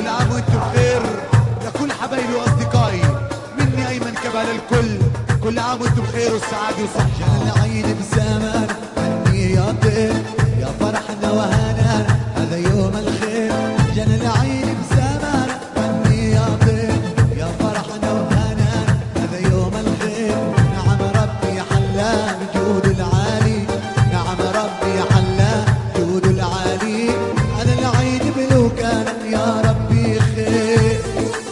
كل عام وانتم بخير لكل حبايبي واصدقائي، مني ايمن كبال الكل. كل عام وانتم بخير والسعاده وصحه. جنى العيد بزمان هني يا طير يا فرحنا وهنا، هذا يوم الخير. جنى العيد بزمان هني يا طير يا فرحنا وهنا، هذا يوم الخير. نعم ربي حلا بجود العالي، نعم ربي حلا جود العالي. هذا العيد بلو كان يا ربي خير.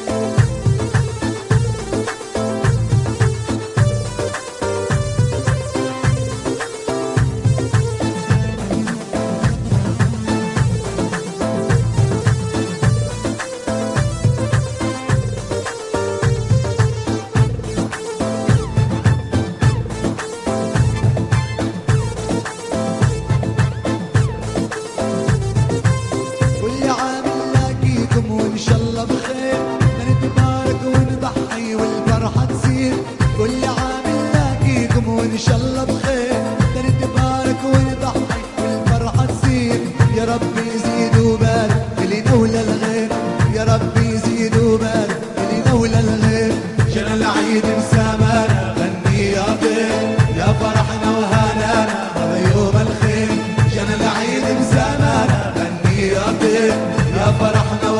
وإن شاء الله بخير نتبارك ونضحي والفرحة تصير. كل عام نلاقيكم وإن شاء الله بخير نتبارك ونضحي والفرحة تصير. يا رب يزيد وبارك لنا ولا الغير، يا رب يزيد وبارك لنا ولا الغير. جنى العيد بسمانا غني يا طير يا فرحنا وهنانا، هذا يوم الخير. جنى العيد بسمانا غني يا طير يا فرحنا